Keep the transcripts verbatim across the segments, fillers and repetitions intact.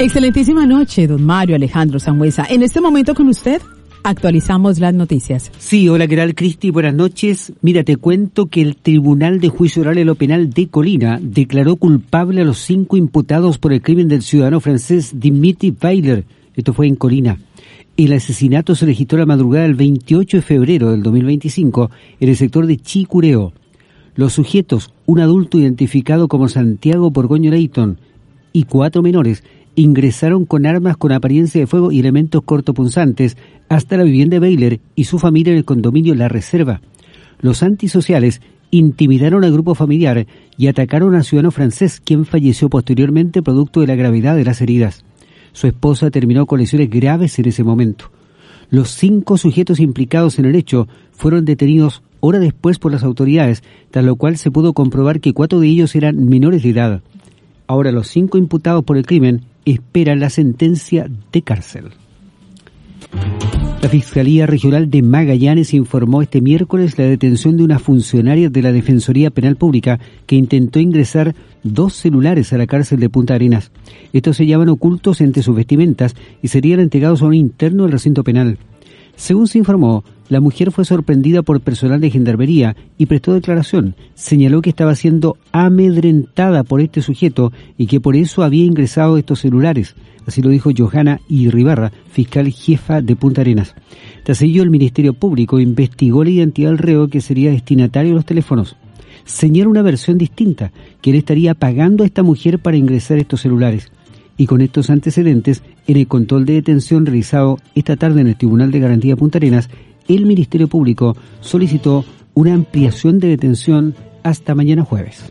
Excelentísima noche, don Mario Alejandro Sangüesa. En este momento con usted actualizamos las noticias. Sí, hola, ¿qué tal, Cristi? Buenas noches. Mira, te cuento que el Tribunal de Juicio Oral en lo Penal de Colina declaró culpable a los cinco imputados por el crimen del ciudadano francés Dimitri Weiler. Esto fue en Colina. El asesinato se registró la madrugada del veintiocho de febrero del dos mil veinticinco en el sector de Chicureo. Los sujetos, un adulto identificado como Santiago Borgoño Leighton y cuatro menores, ingresaron con armas con apariencia de fuego y elementos cortopunzantes hasta la vivienda de Weiler y su familia en el condominio La Reserva. Los antisociales intimidaron al grupo familiar y atacaron al ciudadano francés, quien falleció posteriormente producto de la gravedad de las heridas. Su esposa terminó con lesiones graves en ese momento. Los cinco sujetos implicados en el hecho fueron detenidos horas después por las autoridades, tras lo cual se pudo comprobar que cuatro de ellos eran menores de edad. Ahora los cinco imputados por el crimen esperan la sentencia de cárcel. La Fiscalía Regional de Magallanes informó este miércoles la detención de una funcionaria de la Defensoría Penal Pública que intentó ingresar dos celulares a la cárcel de Punta Arenas. Estos se hallaban ocultos entre sus vestimentas y serían entregados a un interno del recinto penal. Según se informó, la mujer fue sorprendida por personal de gendarmería y prestó declaración. Señaló que estaba siendo amedrentada por este sujeto y que por eso había ingresado estos celulares. Así lo dijo Johanna Irribarra, fiscal jefa de Punta Arenas. Tras ello, el Ministerio Público investigó la identidad del reo que sería destinatario de los teléfonos. Señala una versión distinta, que él estaría pagando a esta mujer para ingresar estos celulares. Y con estos antecedentes, en el control de detención realizado esta tarde en el Tribunal de Garantía de Punta Arenas, el Ministerio Público solicitó una ampliación de detención hasta mañana jueves.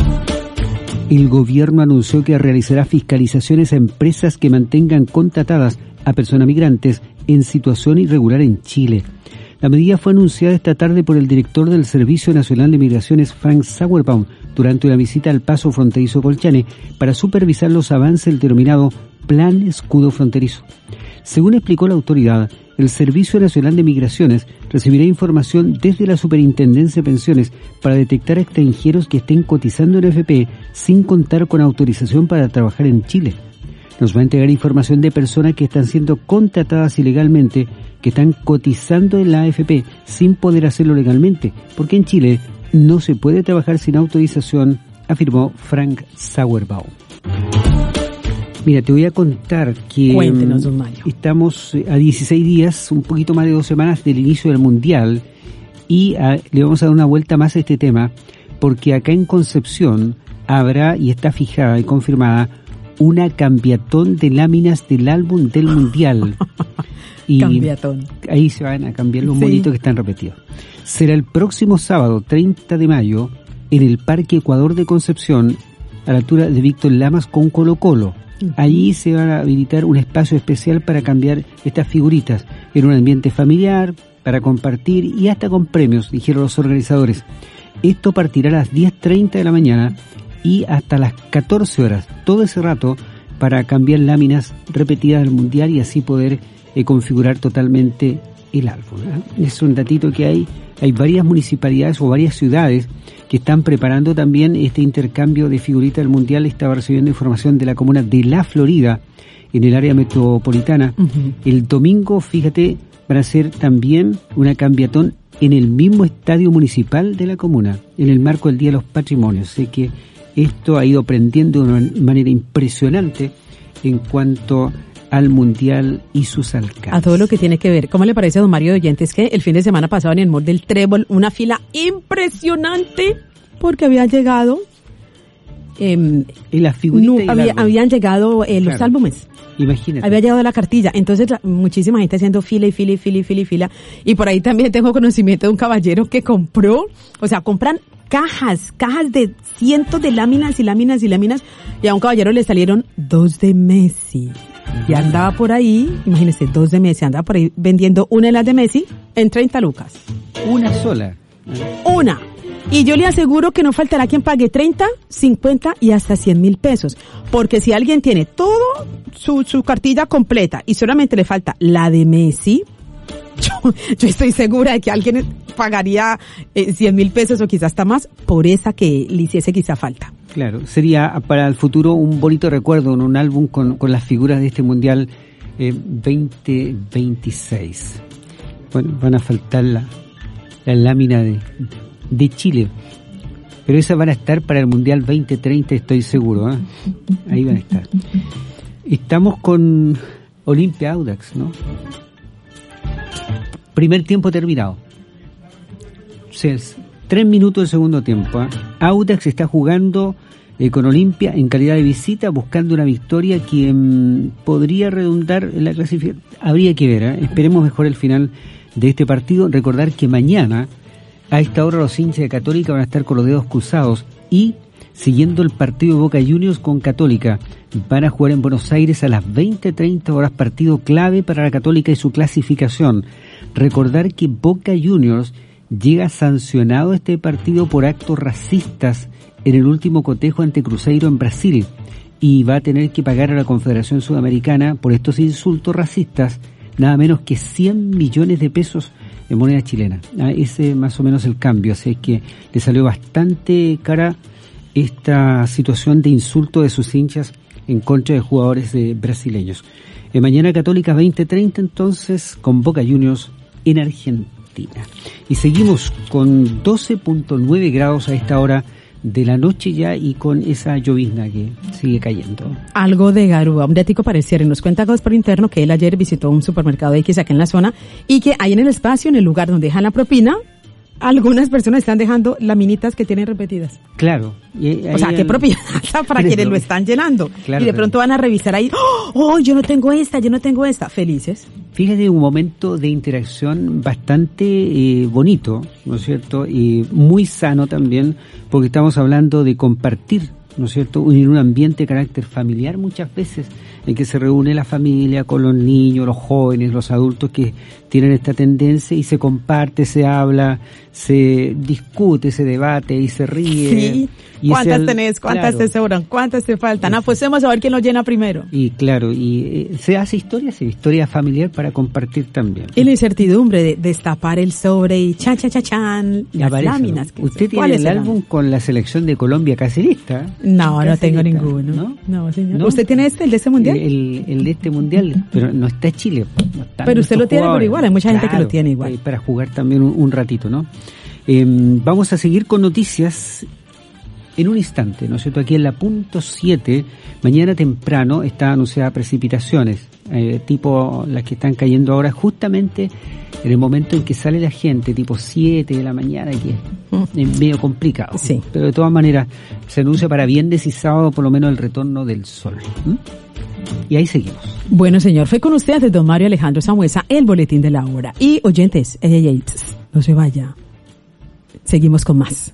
El gobierno anunció que realizará fiscalizaciones a empresas que mantengan contratadas a personas migrantes en situación irregular en Chile. La medida fue anunciada esta tarde por el director del Servicio Nacional de Migraciones, Frank Sauerbaum, durante una visita al paso fronterizo Colchane para supervisar los avances del denominado Plan Escudo Fronterizo. Según explicó la autoridad, el Servicio Nacional de Migraciones recibirá información desde la Superintendencia de Pensiones para detectar a extranjeros que estén cotizando en F P sin contar con autorización para trabajar en Chile. Nos va a entregar información de personas que están siendo contratadas ilegalmente, que están cotizando en la A F P sin poder hacerlo legalmente, porque en Chile no se puede trabajar sin autorización, afirmó Frank Sauerbaum. Mira, te voy a contar que Cuéntenos, don Mario. Estamos a dieciséis días, un poquito más de dos semanas del inicio del Mundial, y a, le vamos a dar una vuelta más a este tema, porque acá en Concepción habrá, y está fijada y confirmada, una cambiatón de láminas del álbum del Mundial. Y cambiatón. Ahí se van a cambiar los sí. monitos que están repetidos. Será el próximo sábado, treinta de mayo, en el Parque Ecuador de Concepción, a la altura de Víctor Lamas con Colo Colo. Uh-huh. Allí se va a habilitar un espacio especial para cambiar estas figuritas en un ambiente familiar, para compartir y hasta con premios, dijeron los organizadores. Esto partirá a las diez treinta de la mañana y hasta las catorce horas, todo ese rato, para cambiar láminas repetidas del Mundial y así poder eh, configurar totalmente el álbum, ¿eh? Es un datito que hay, hay varias municipalidades o varias ciudades que están preparando también este intercambio de figuritas del Mundial. Estaba recibiendo información de la comuna de La Florida, en el área metropolitana. Uh-huh. El domingo, fíjate, van a hacer también una cambiatón en el mismo estadio municipal de la comuna, en el marco del Día de los Patrimonios. Sé que esto ha ido aprendiendo de una manera impresionante en cuanto al Mundial y sus alcances. A todo lo que tiene que ver. ¿Cómo le parece a don Mario de Oyentes que el fin de semana pasado en el Mall del Trébol una fila impresionante porque había llegado eh, y las figuritas no, y había, habían llegado eh, los claro. álbumes. Imagínate. Había llegado la cartilla. Entonces la, muchísima gente haciendo fila y fila y fila y fila y fila. Y por ahí también tengo conocimiento de un caballero que compró, o sea, compran cajas, cajas de cientos de láminas y láminas y láminas, y a un caballero le salieron dos de Messi. Y andaba por ahí, imagínese, dos de Messi, andaba por ahí vendiendo una de las de Messi en treinta lucas. Una sola. Una. Y yo le aseguro que no faltará quien pague treinta, cincuenta y hasta cien mil pesos. Porque si alguien tiene todo su, su cartilla completa y solamente le falta la de Messi, Yo, yo estoy segura de que alguien pagaría eh, cien mil pesos o quizás hasta más por esa que le hiciese quizá falta. Claro, sería para el futuro un bonito recuerdo en un álbum con, con las figuras de este Mundial eh, veinte veintiséis. Bueno, van a faltar la, la lámina de, de Chile, pero esas van a estar para el Mundial veinte treinta, estoy seguro, ¿eh? Ahí van a estar. Estamos con Olimpia Audax, ¿no? Primer tiempo terminado. O sea, tres minutos del segundo tiempo. ¿eh? Audax está jugando eh, con Olimpia en calidad de visita, buscando una victoria que mmm, podría redundar en la clasificación. Habría que ver, ¿eh? Esperemos mejor el final de este partido. Recordar que mañana, a esta hora, los hinchas de Católica van a estar con los dedos cruzados y siguiendo el partido de Boca Juniors con Católica. Van a jugar en Buenos Aires a las veinte treinta horas, partido clave para la Católica y su clasificación. Recordar que Boca Juniors llega sancionado a este partido por actos racistas en el último cotejo ante Cruzeiro en Brasil y va a tener que pagar a la Confederación Sudamericana por estos insultos racistas nada menos que cien millones de pesos en moneda chilena. Ah, ese es más o menos el cambio, así es que le salió bastante cara esta situación de insulto de sus hinchas en contra de jugadores eh, brasileños. Eh, mañana Católica veinte treinta entonces con Boca Juniors en Argentina. Y seguimos con doce punto nueve grados a esta hora de la noche ya y con esa llovizna que sigue cayendo. Algo de garúa, un datico pareciera. Y nos cuenta Gospel Interno que él ayer visitó un supermercado X acá en la zona y que ahí en el espacio, en el lugar donde dejan la propina, algunas personas están dejando laminitas que tienen repetidas. Claro. Y, o sea, qué propina para quienes lo están llenando. Claro, y de pronto van a revisar ahí, ¡oh, oh, yo no tengo esta, yo no tengo esta! Felices. Fíjate, un momento de interacción bastante eh, bonito, ¿no es cierto? Y muy sano también, porque estamos hablando de compartir, ¿no es cierto?, en un ambiente de carácter familiar muchas veces, en que se reúne la familia con los niños, los jóvenes, los adultos que tienen esta tendencia y se comparte, se habla, se discute, se debate y se ríe. Sí. Y ¿cuántas el, tenés? ¿Cuántas claro. te sobran? ¿Cuántas te faltan? Ah, pues vamos a ver quién lo llena primero. Y claro, y eh, se hace historia, se historia familiar para compartir también. Y la incertidumbre de destapar el sobre y cha cha cha chan, las aparece, láminas. ¿no? ¿Usted tiene el serán? álbum con la selección de Colombia caserista? No, no tengo ninguno. ¿No? No, señor. ¿No? ¿Usted tiene este, el de este mundial? El, el de este mundial, pero no está Chile. No pero usted lo tiene por igual, hay mucha gente claro, que lo tiene igual. Para jugar también un, un ratito, ¿no? Eh, vamos a seguir con noticias en un instante, ¿no es cierto? Aquí en la punto siete, mañana temprano está anunciada precipitaciones, eh, tipo las que están cayendo ahora, justamente en el momento en que sale la gente, tipo siete de la mañana, que es medio complicado. Sí. Pero de todas maneras, se anuncia para viernes y sábado por lo menos el retorno del sol. ¿Mm? Y ahí seguimos. Bueno, señor, fue con ustedes don Mario Alejandro Samuesa, el boletín de la hora. Y oyentes, ey, ey, ey, no se vaya. Seguimos con más.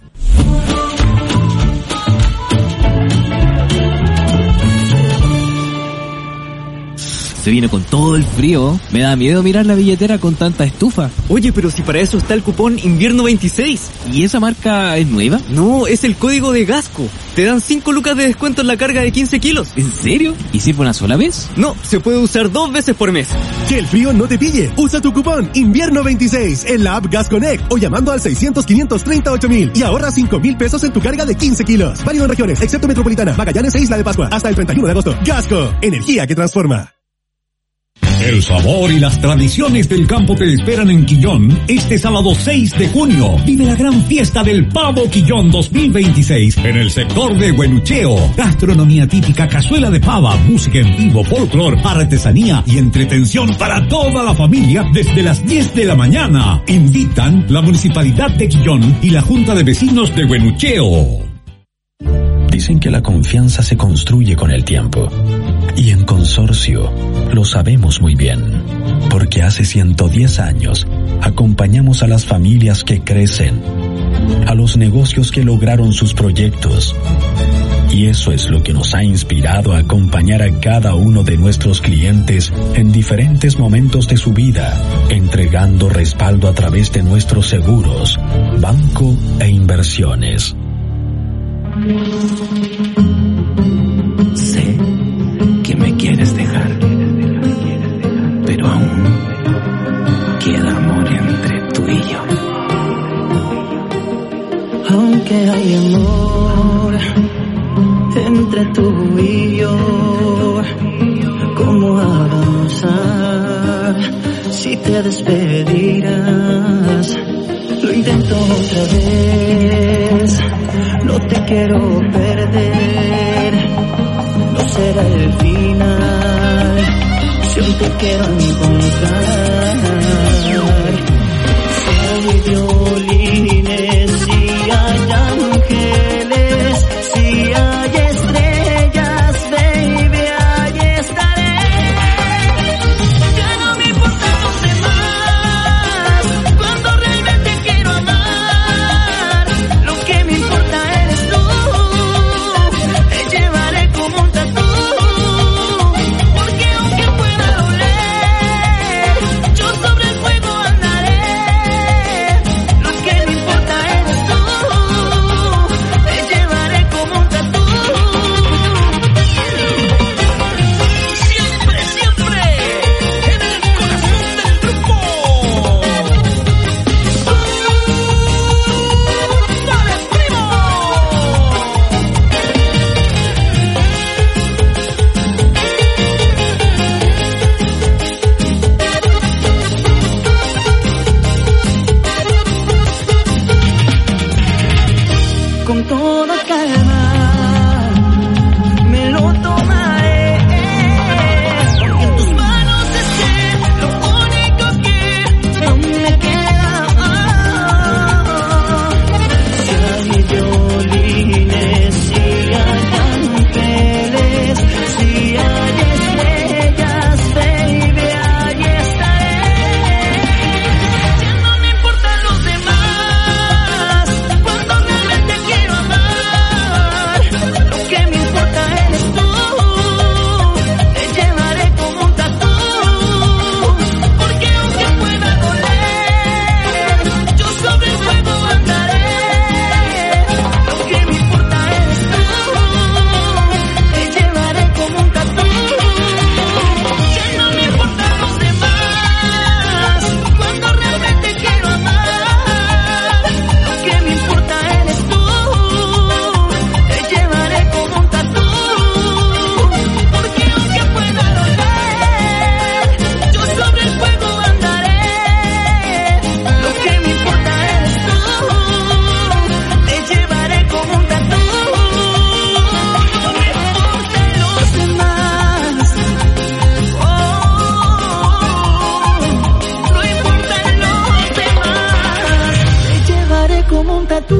Se viene con todo el frío. Me da miedo mirar la billetera con tanta estufa. Oye, pero si para eso está el cupón Invierno veintiséis. ¿Y esa marca es nueva? No, es el código de Gasco. Te dan cinco lucas de descuento en la carga de quince kilos. ¿En serio? ¿Y sirve una sola vez? No, se puede usar dos veces por mes. Que el frío no te pille. Usa tu cupón Invierno veintiséis en la app Gas Connect o llamando al seiscientos, quinientos treinta, ocho mil y ahorra cinco mil pesos en tu carga de quince kilos. Válido en regiones, excepto Metropolitana, Magallanes e Isla de Pascua. Hasta el treinta y uno de agosto. Gasco, energía que transforma. El sabor y las tradiciones del campo te esperan en Quillón este sábado seis de junio. Vive la gran fiesta del Pavo Quillón dos mil veintiséis en el sector de Huenucheo. Gastronomía típica, cazuela de pava, música en vivo, folclor, artesanía y entretención para toda la familia desde las diez de la mañana. Invitan la Municipalidad de Quillón y la Junta de Vecinos de Huenucheo. Dicen que la confianza se construye con el tiempo. Y en Consorcio lo sabemos muy bien, porque hace ciento diez años acompañamos a las familias que crecen, a los negocios que lograron sus proyectos. Y eso es lo que nos ha inspirado a acompañar a cada uno de nuestros clientes en diferentes momentos de su vida, entregando respaldo a través de nuestros seguros, banco e inversiones. Sé que me quieres dejar, pero aún queda entre tú y yo, ¿cómo avanzar si te despedirás? Lo intento otra vez, no te quiero perder, no será el final, si aún te quiero encontrar. Si hay violines, si hay ángeles, si hay estrellas, baby, ahí estaré. Ya no me importan los demás, cuando realmente quiero amar. Lo que me importa eres tú, te llevaré como un tatú, porque aunque pueda doler, yo sobre el fuego andaré. Lo que me importa eres tú, te llevaré como un tatú. Siempre, siempre, en el corazón del grupo. ¡Dale, primo! Con toda calma me lo tomaré, porque en tus manos esté lo único que no me queda. Si hay violines, si hay ángeles, si hay estrellas, baby, ahí estaré. Ya no me importan los demás, cuando realmente quiero amar. Lo que me importa eres tú, te llevaré como un tatú, porque aunque pueda doler, yo sobre el fuego andaré. Lo que me importa eres tú, te llevaré como un tatú. Ya no me importan los demás, cuando realmente quiero amar. Lo que me importa eres tú, te llevaré como un tatú, porque aunque pueda doler, yo sobre el fuego andaré. Lo que me importa eres tú, te llevaré como un tatú. No me importan los demás, oh, no importan los demás, te llevaré como un tatú.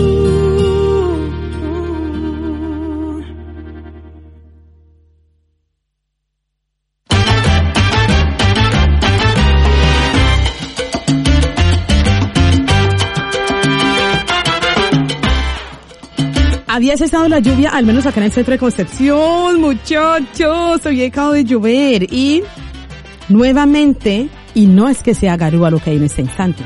Había cesado la lluvia, al menos acá en el centro de Concepción, muchachos, había dejado de llover y nuevamente, y no es que sea garúa lo que hay en este instante.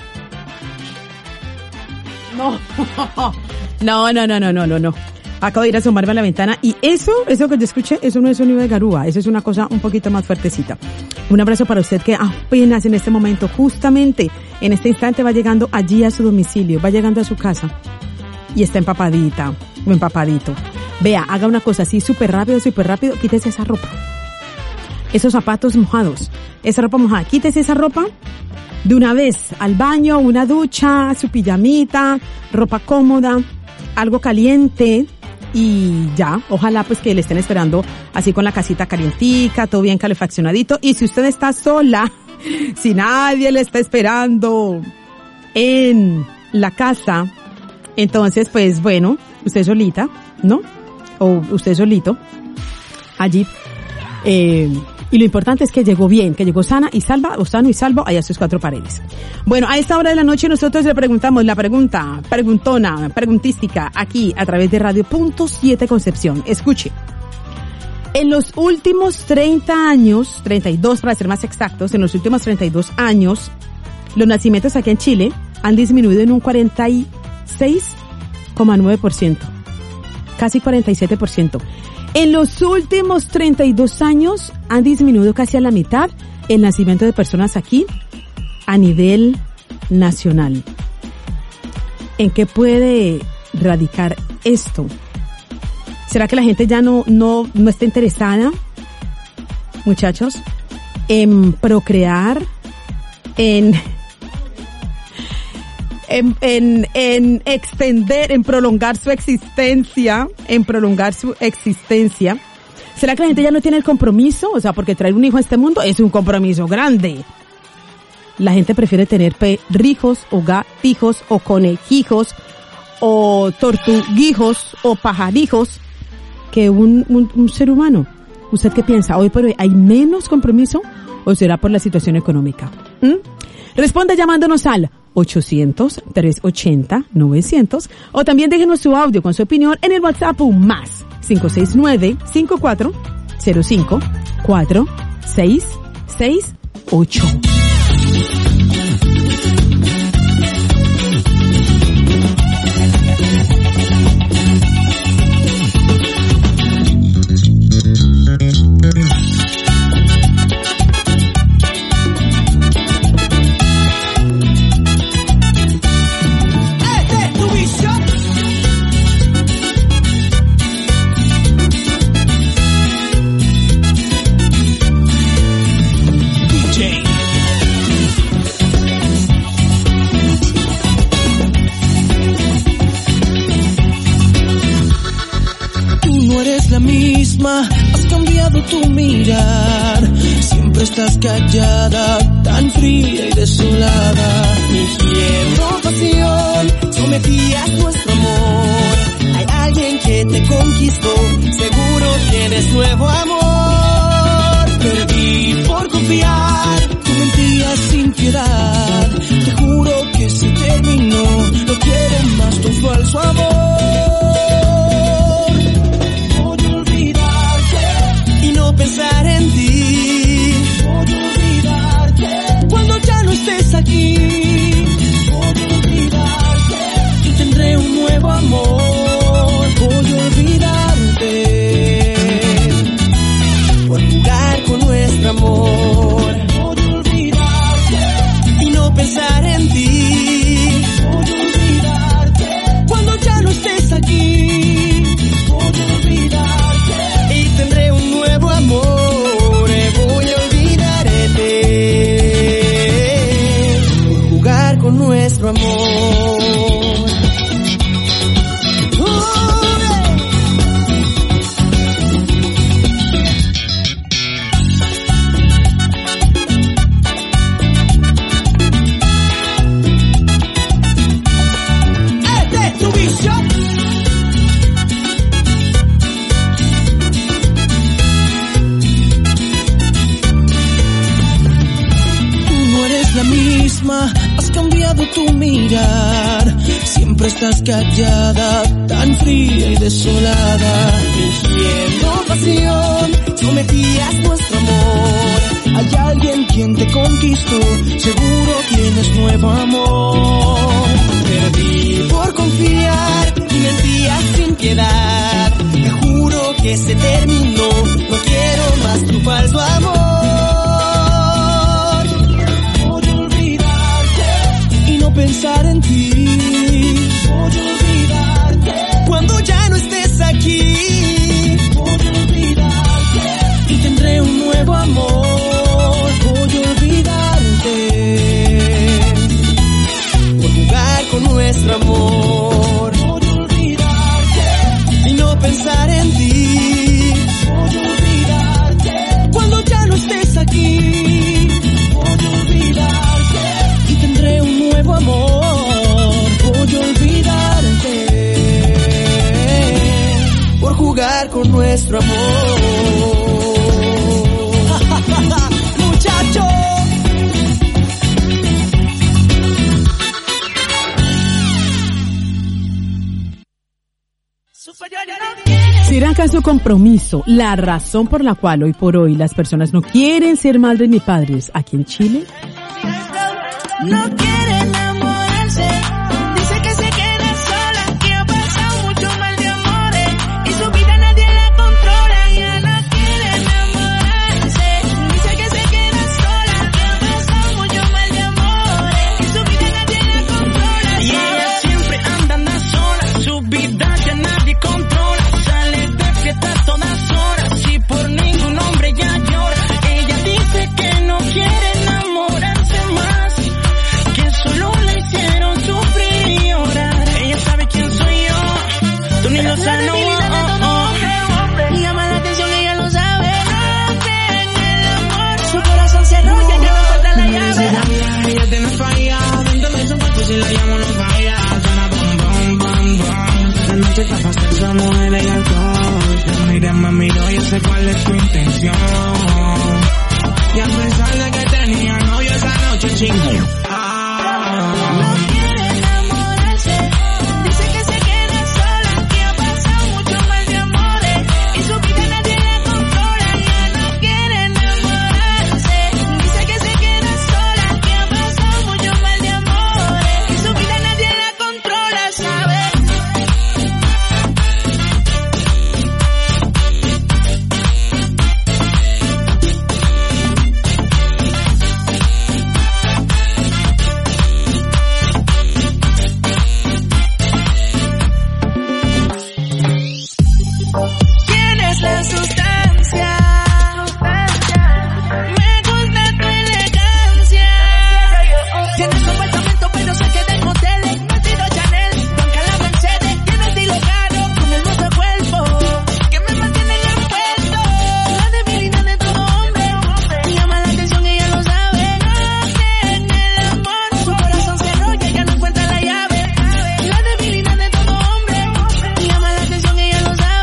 No, no, no, no, no, no, no, no. Acabo de ir a asomarme a la ventana y eso, eso que yo escuché, eso no es sonido de garúa, eso es una cosa un poquito más fuertecita. Un abrazo para usted que apenas en este momento, justamente en este instante va llegando allí a su domicilio, va llegando a su casa y está empapadita o empapadito. Vea, haga una cosa así súper rápido, súper rápido, quítese esa ropa. Esos zapatos mojados, esa ropa mojada, quítese esa ropa de una vez al baño, una ducha, su pijamita, ropa cómoda, algo caliente y ya, ojalá pues que le estén esperando así con la casita calientica, todo bien calefaccionadito. Y si usted está sola, si nadie le está esperando en la casa, entonces pues bueno, usted solita, ¿no? O usted solito, allí, eh, y lo importante es que llegó bien, que llegó sana y salva, o sano y salvo allá a sus cuatro paredes. Bueno, a esta hora de la noche nosotros le preguntamos la pregunta, preguntona, preguntística, aquí a través de Radio Punto siete Concepción. Escuche. En los últimos treinta años, treinta y dos para ser más exactos, en los últimos treinta y dos años, los nacimientos aquí en Chile han disminuido en un cuarenta y seis coma nueve por ciento. Casi cuarenta y siete por ciento. En los últimos treinta y dos años han disminuido casi a la mitad el nacimiento de personas aquí a nivel nacional. ¿En qué puede radicar esto? ¿Será que la gente ya no, no, no está interesada, muchachos, en procrear, en, en, en, en extender, en prolongar su existencia, en prolongar su existencia? ¿Será que la gente ya no tiene el compromiso? O sea, porque traer un hijo a este mundo es un compromiso grande. La gente prefiere tener perrijos o gatijos o conejijos o tortuguijos o pajarijos que un, un, un ser humano. ¿Usted qué piensa? ¿Hoy por hoy hay menos compromiso o será por la situación económica? ¿Mm? Responda llamándonos al ochocientos, trescientos ochenta, novecientos o también déjenos su audio con su opinión en el WhatsApp más cinco seis nueve, cinco cuatro cero cinco, cuatro seis seis ocho. Has cambiado tu mirar, siempre estás callada, tan fría y desolada. Fingiendo pasión, sometías nuestro amor. Hay alguien que te conquistó, seguro tienes nuevo amor. Perdí por confiar, tú mentías sin piedad. Te juro que se terminó, no quiero más tu falso amor. Pensar en ti, voy a olvidarte cuando ya no estés aquí, voy a olvidarte y tendré un nuevo amor, voy a olvidarte por jugar con nuestro amor, voy a olvidarte y no pensar en ti, voy a olvidarte cuando ya no estés aquí, voy a olvidarte y tendré un nuevo amor, voy a olvidarte por jugar con nuestro amor. Este es tu visión. Has cambiado tu mirar, siempre estás callada, tan fría y desolada. Fingiendo pasión, sometías nuestro amor. Hay alguien quien te conquistó, seguro tienes nuevo amor. Perdí por confiar y mentías sin piedad. Te juro que se terminó, no quiero más tu falso amor. Pensar en ti, voy a olvidarte cuando ya no estés aquí, voy a olvidarte y tendré un nuevo amor, voy a olvidarte por jugar con nuestro amor, voy a olvidarte y no pensar en ti, voy a olvidarte cuando ya no estés aquí, voy a olvidarte y tendré un nuevo amor, voy a olvidarte por jugar con nuestro amor. Muchacho. ¿Será acaso compromiso la razón por la cual hoy por hoy las personas no quieren ser madres ni padres aquí en Chile? No quiere enamorarse, dice que se queda sola, que ha pasado mucho mal de amores y su vida nadie la controla. Ya no quiere enamorarse, dice que se queda sola, que ha pasado mucho mal de amores y su vida nadie la controla. Y ella siempre anda, anda sola, su vida ya nadie controla. Sale de sé cuál es tu intención. Y a pesar de que tenía novio esa noche, chingo. Ah. No quiere enamorarse, dice que se queda sola, que ha pasado mucho mal de amores y su vida nadie la controla. Ya no quiere enamorarse, dice que se queda sola, que ha pasado mucho mal de amores y su vida nadie la controla, ¿sabes? La sustancia, me gusta tu elegancia. Tienes comportamiento pero se queda en hoteles. No tiro Chanel, banca la Mercedes. Tiene estilo caro con hermoso cuerpo que me mantiene en el puesto. La debilidad de todo hombre me llama la atención, ella lo sabe. En el amor su corazón se enrolla, ella no encuentra la llave. La debilidad de todo hombre me llama la atención, ella lo sabe.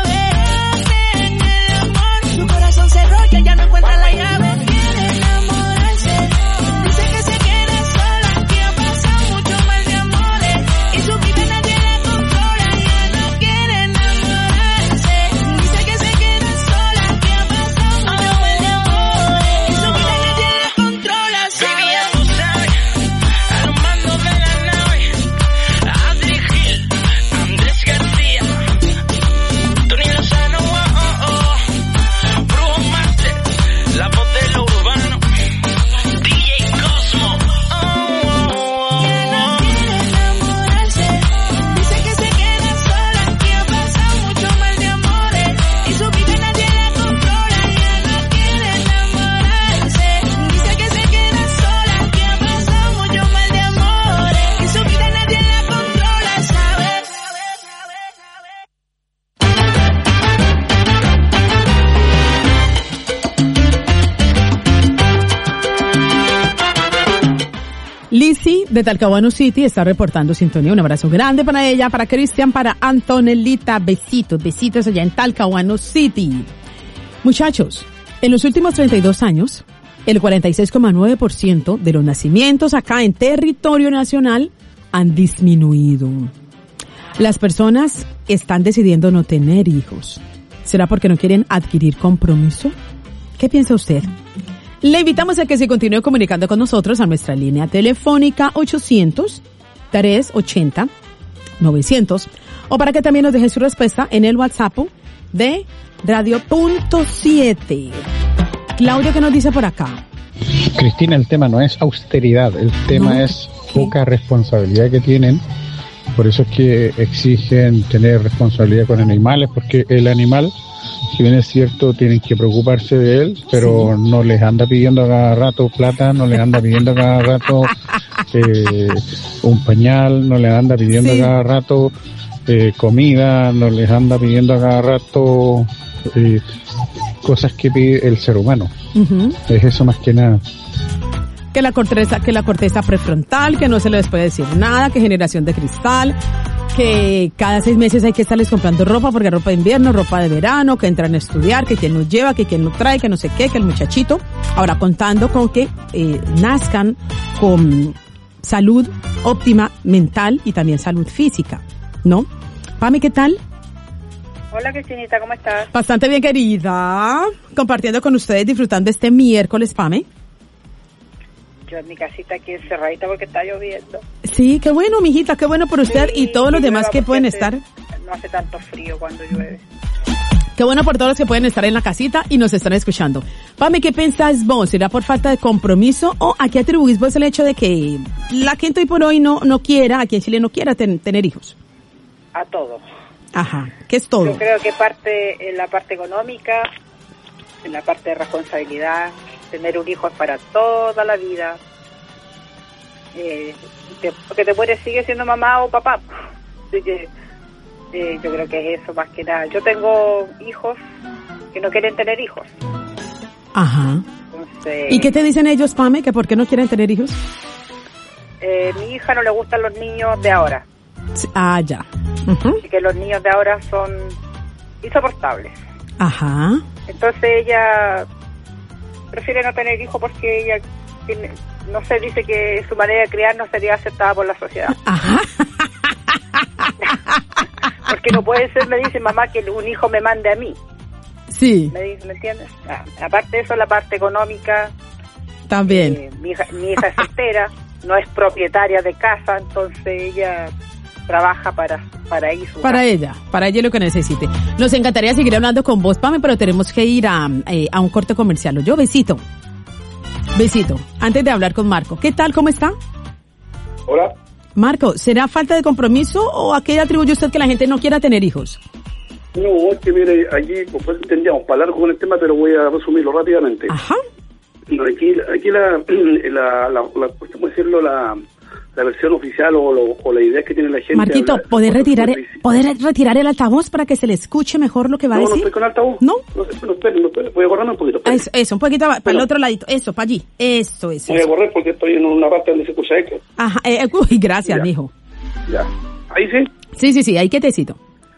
Su corazón se enrolla, ya no encuentra la llave. Quiere enamorarse, dice que se queda sola, que ha pasado mucho mal de amores y su vida nadie la controla. Ya no quiere enamorarse, dice que se queda sola, que ha pasado mucho mal de amores y su vida nadie la controla. Baby, ya tú sabes, al mando de la nave, Adri Gil, Andrés García, Tony Lozano, oh, oh, oh. Brujo Master, la voz de lo urbano, D J Cosmo. Oh, oh, oh. Ya no quiere enamorarse, dice que se queda sola, que ha pasado mucho mal de amores y su vida nadie la controla. Ya no quiere enamorarse, dice que se queda sola, que ha pasado mucho mal de amores y su vida nadie la controla, ¿sabes? Lizzy de Talcahuano City está reportando sintonía. Un abrazo grande para ella, para Cristian, para Antonelita. Besitos, besitos allá en Talcahuano City. Muchachos, en los últimos treinta y dos años, el cuarenta y seis coma nueve por ciento de los nacimientos acá en territorio nacional han disminuido. Las personas están decidiendo no tener hijos. ¿Será porque no quieren adquirir compromiso? ¿Qué piensa usted? Le invitamos a que se continúe comunicando con nosotros a nuestra línea telefónica ochocientos, trescientos ochenta, novecientos o para que también nos deje su respuesta en el WhatsApp de Radio Punto siete. Claudia, ¿qué nos dice por acá? Cristina, el tema no es austeridad, el tema no, es ¿qué? Poca responsabilidad que tienen. Por eso es que exigen tener responsabilidad con animales, porque el animal, si bien es cierto, tienen que preocuparse de él, pero sí, no les anda pidiendo a cada rato plata, no les anda pidiendo a cada rato eh, un pañal, no les anda pidiendo sí. a cada rato eh, comida, no les anda pidiendo a cada rato eh, cosas que pide el ser humano. Uh-huh. Es eso más que nada. Que la corteza, que la corteza prefrontal, que no se les puede decir nada, que generación de cristal, que cada seis meses hay que estarles comprando ropa, porque ropa de invierno, ropa de verano, que entran a estudiar, que quien nos lleva, que quien nos trae, que no sé qué, que el muchachito. Ahora contando con que eh, nazcan con salud óptima mental y también salud física, ¿no? Pami, ¿qué tal? Hola, Cristinita, ¿cómo estás? Bastante bien, querida. Compartiendo con ustedes, disfrutando este miércoles, Pami. Yo en mi casita aquí encerradita porque está lloviendo. Sí, qué bueno, mijita, qué bueno por usted sí, y todos los demás que pueden estar. No hace tanto frío cuando llueve. Qué bueno por todos los que pueden estar en la casita y nos están escuchando. Pame, ¿qué pensás vos? ¿Será por falta de compromiso o a qué atribuís vos el hecho de que la gente hoy por hoy no no quiera, aquí en Chile no quiera ten, tener hijos? A todo. Ajá, ¿qué es todo? Yo creo que parte en la parte económica, en la parte de responsabilidad. Tener un hijo es para toda la vida. Eh, te, porque te mueres, sigue siendo mamá o papá. Así que eh, yo creo que es eso más que nada. Yo tengo hijos que no quieren tener hijos. Ajá. Entonces, ¿y qué te dicen ellos, Pame, que por qué no quieren tener hijos? Eh, mi hija no le gustan los niños de ahora. Ah, ya. Uh-huh. Así que los niños de ahora son insoportables. Ajá. Entonces ella prefiere no tener hijos porque ella tiene, no sé, dice que su manera de criar no sería aceptada por la sociedad. Ajá. Porque no puede ser, me dice mamá, que un hijo me mande a mí. Sí. ¿Me, dice, ¿me entiendes? Ah, aparte de eso, la parte económica. También. Eh, mi, hija, mi hija es soltera, no es propietaria de casa, entonces ella trabaja para para ella. Para casa. ella, para ella lo que necesite. Nos encantaría seguir hablando con vos, Pame, pero tenemos que ir a, eh, a un corte comercial. Yo, besito. Besito. Antes de hablar con Marco. ¿Qué tal? ¿Cómo está? Hola. Marco, ¿será falta de compromiso o a qué atribuye usted que la gente no quiera tener hijos? No, es que mire, aquí pues, tendríamos para largo con el tema, pero voy a resumirlo rápidamente. Ajá. No, aquí, aquí la, la, la, la, ¿cómo decirlo? La, la versión oficial o, lo, o la idea que tiene la gente. Marquito, habla, ¿poder retirar, ¿poder retirar el altavoz para que se le escuche mejor lo que va no, a decir? No, no estoy con altavoz. ¿No? No, no, esperen, no, esperen. Voy a correrme un poquito. Eso, eso, un poquito para bueno, el otro ladito. Eso, para allí. Eso, eso. Voy a correr porque estoy en una parte donde se escucha eco. Ajá, eh, uy, gracias, ya. mijo. Ya. ¿Ahí sí? Sí, sí, sí, ahí quietecito.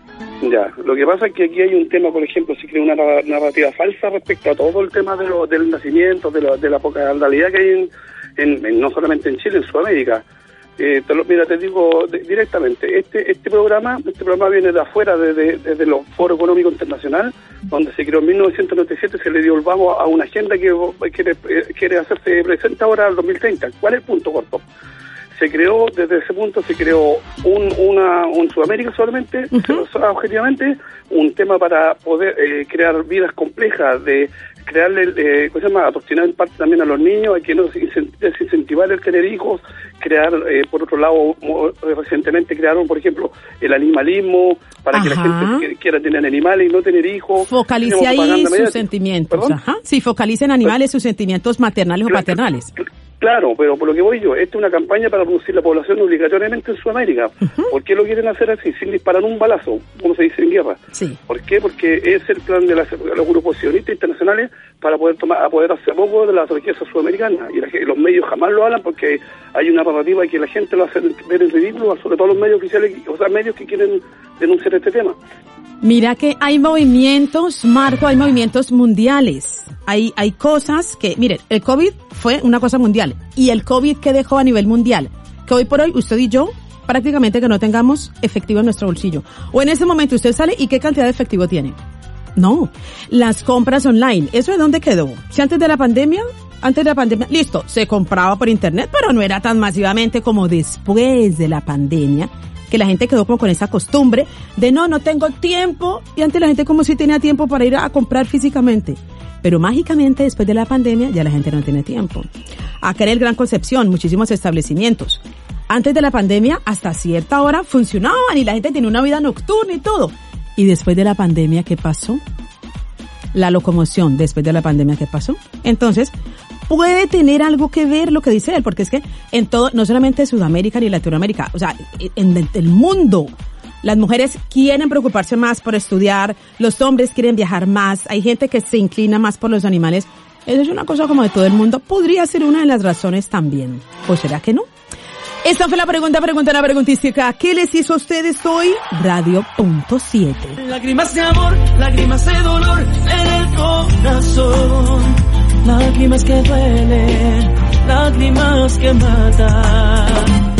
Ya, lo que pasa es que aquí hay un tema, por ejemplo, se crea una narrativa falsa respecto a todo el tema de lo, del nacimiento, de, lo, de la poca realidad que hay en, en, en, no solamente en Chile, en Sudamérica. Eh, te lo, mira, te digo de, directamente, este este programa este programa viene de afuera, desde de, de, de los Foro Económico Internacional, donde se creó en mil novecientos noventa y siete, se le dio el vamos a una agenda que quiere, quiere hacerse presente ahora al dos mil treinta. ¿Cuál es el punto corto? Se creó, desde ese punto, se creó un, una, un Sudamérica solamente, uh-huh. objetivamente, un tema para poder eh, crear vidas complejas, de crearle, eh, ¿cómo se llama?, adoctrinar en parte también a los niños, hay que no desincentivar el tener hijos, crear, eh, por otro lado, recientemente crearon, por ejemplo, el animalismo, para Ajá. que la gente quiera tener animales y no tener hijos. Focalice ahí sus sentimientos. ¿Perdón? Ajá. Sí, focalice en animales sus sentimientos maternales o paternales. Claro, pero por lo que voy yo, esta es una campaña para reducir la población obligatoriamente en Sudamérica. Uh-huh. ¿Por qué lo quieren hacer así, sin disparar un balazo, como se dice en guerra? Sí. ¿Por qué? Porque es el plan de, las, de los grupos sionistas internacionales para poder tomar, a poder hacer poco de las riquezas sudamericanas. Y la, los medios jamás lo hablan porque hay una narrativa que la gente lo hace ver en ridículo, sobre todo los medios oficiales, o sea, medios que quieren denunciar este tema. Mira que hay movimientos, Marco, hay movimientos mundiales. Hay hay cosas que, miren, el COVID fue una cosa mundial. Y el COVID que dejó a nivel mundial, que hoy por hoy usted y yo prácticamente que no tengamos efectivo en nuestro bolsillo. O en ese momento usted sale y ¿qué cantidad de efectivo tiene? No. Las compras online, ¿eso de dónde quedó? Si antes de la pandemia, antes de la pandemia, listo, se compraba por internet, pero no era tan masivamente como después de la pandemia, que la gente quedó como con esa costumbre de no, no tengo tiempo, y antes la gente como si tenía tiempo para ir a comprar físicamente. Pero mágicamente después de la pandemia ya la gente no tiene tiempo. Acá en el Gran Concepción, muchísimos establecimientos. Antes de la pandemia, hasta cierta hora funcionaban y la gente tenía una vida nocturna y todo. Y después de la pandemia, ¿qué pasó? La locomoción después de la pandemia, ¿qué pasó? Entonces, puede tener algo que ver lo que dice él, porque es que en todo, no solamente Sudamérica ni Latinoamérica, o sea, en el mundo, las mujeres quieren preocuparse más por estudiar, los hombres quieren viajar más, hay gente que se inclina más por los animales. Eso es una cosa como de todo el mundo. Podría ser una de las razones también. ¿O será que no? Esta fue la pregunta, pregunta, la preguntística. ¿Qué les hizo a ustedes hoy? Radio punto siete. Lágrimas de amor, lágrimas de dolor en el corazón. Lágrimas que duelen, lágrimas que matan.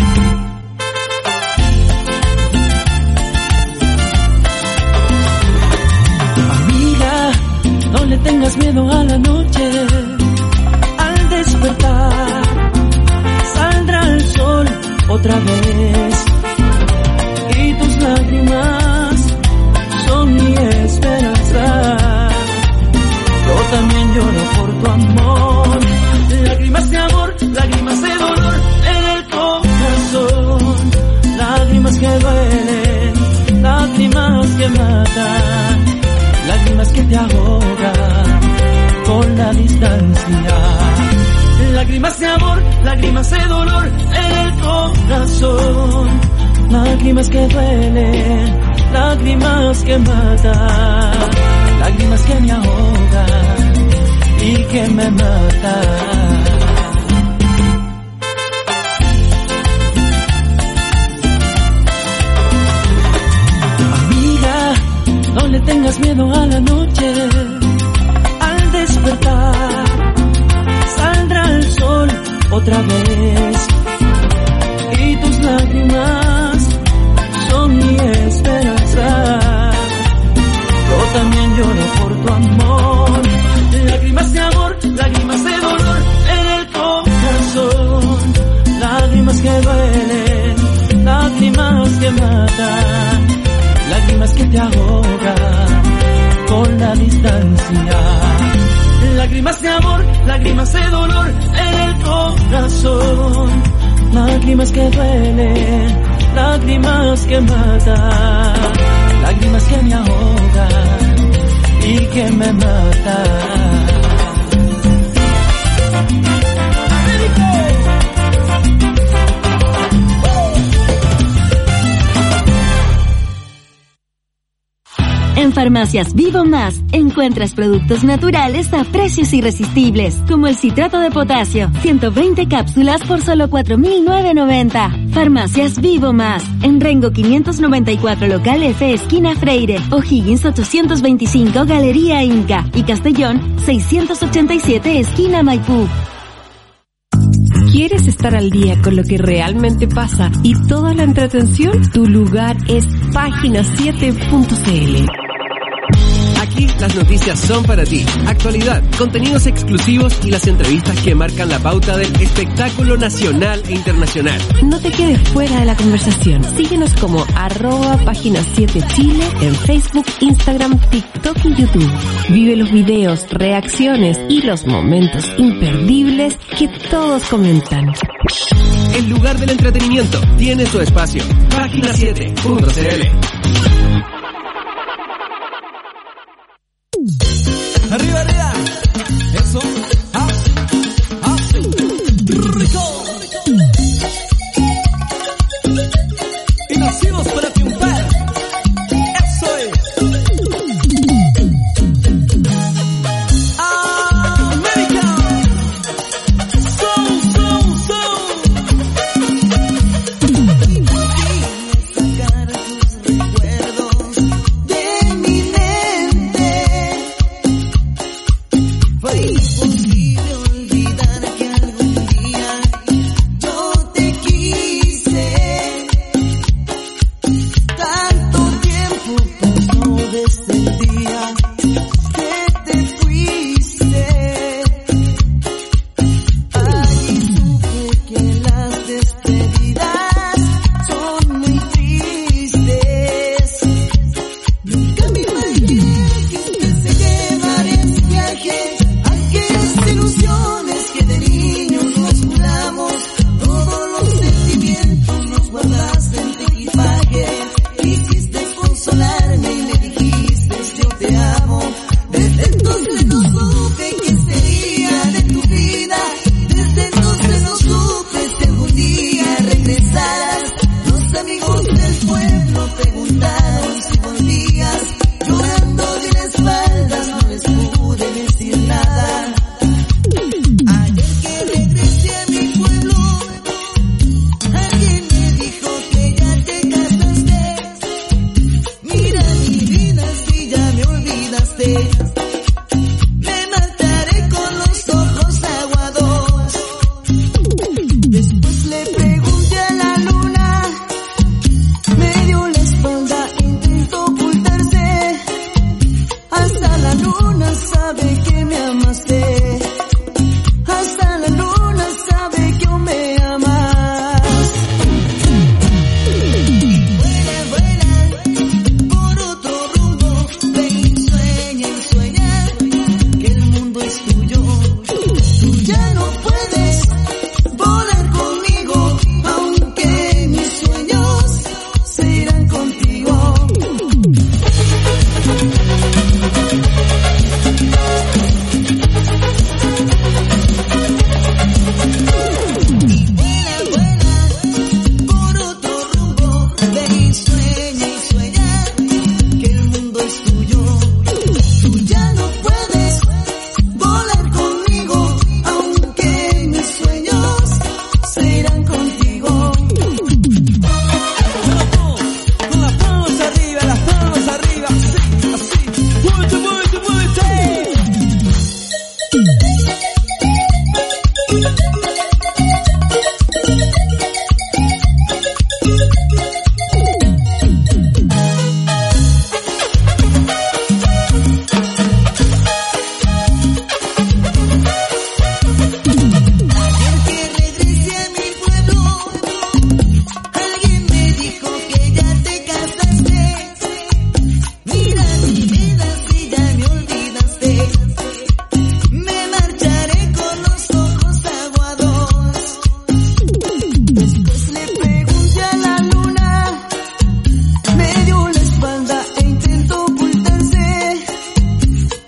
Amiga, no le tengas miedo a la noche. Al despertar saldrá el sol otra vez y tus lágrimas son mi esperanza. Yo también lloro por tu amor. Lágrimas de amor, lágrimas de dolor en el corazón. Lágrimas que duelen, lágrimas que matan. Lágrimas que te ahogan con la distancia. Lágrimas de amor, lágrimas de dolor en el corazón. Lágrimas que duelen, lágrimas que matan. Lágrimas que me ahogan y que me matan. Amiga, no le tengas miedo a la noche. la distancia. Lágrimas de amor, lágrimas de dolor en el corazón. Lágrimas que duelen, lágrimas que matan. Lágrimas que me ahogan y que me matan. En Farmacias Vivo Más encuentras productos naturales a precios irresistibles, como el citrato de potasio, ciento veinte cápsulas por solo cuatro mil novecientos noventa. Farmacias Vivo Más, en Rengo quinientos noventa y cuatro local F, esquina Freire, O'Higgins ochocientos veinticinco, Galería Inca, y Castellón seiscientos ochenta y siete, esquina Maipú. ¿Quieres estar al día con lo que realmente pasa y toda la entretención? Tu lugar es página siete punto c l. Aquí las noticias son para ti. Actualidad, contenidos exclusivos y las entrevistas que marcan la pauta del espectáculo nacional e internacional. No te quedes fuera de la conversación. Síguenos como arroba página siete Chile en Facebook, Instagram, TikTok y YouTube. Vive los videos, reacciones y los momentos imperdibles que todos comentan. El lugar del entretenimiento tiene su espacio. página siete punto c l. Arriba, arriba. Eso. Así. Así. Rico. Y nacimos para triunfar. Eso es. América. Soul, soul, soul. Sacar tus recuerdos de mi mente. Fue imposible olvidar que algún día yo te quise. Tanto tiempo pasó desde el día que te fuiste. Allí supe que las despedidas son muy tristes. Nunca me imaginé que usted se llevaría ese viaje. Aquellas ilusiones que de niños nos juramos, todos los sentimientos los guardaste en tu equipaje. Quisiste consolarme y me dijiste yo te amo. Desde entonces no supe qué sería de tu vida. Desde entonces no supe si algún día regresarás. Los amigos del pueblo preguntaron si volvías. Llorando de la espalda no les pude decir nada. Ayer que regresé a mi pueblo, alguien me dijo que ya te casaste. Mira mi vida si ya me olvidaste. Me mataré con los ojos aguados. Después le pregunté a la luna, me dio la espalda, intentó ocultarse. Hasta la luna sabe que me amaste. Hasta la luna sabe que aún me amas. Vuela, vuela por otro rumbo. Ve y sueña y sueña que el mundo es tuyo. Tú ya no puedes volar conmigo, aunque mis sueños se irán contigo.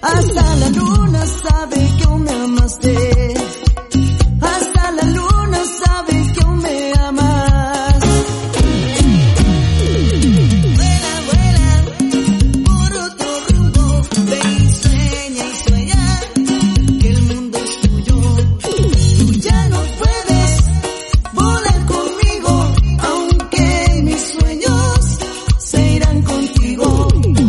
Hasta la luna sabe que aún me amaste. Hasta la luna sabe que aún me amas. Vuela, vuela por otro rumbo. Ve y sueña y sueña que el mundo es tuyo. Tú ya no puedes volar conmigo, aunque mis sueños se irán contigo.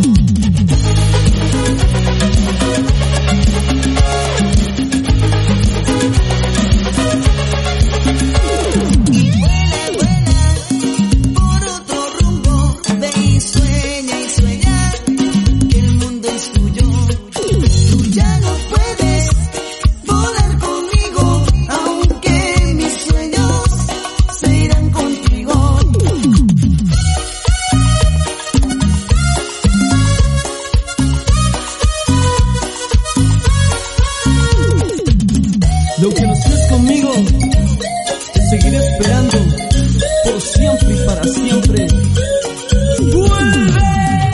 Lo que no estés conmigo, te seguiré esperando por siempre y para siempre. ¡Vuelve!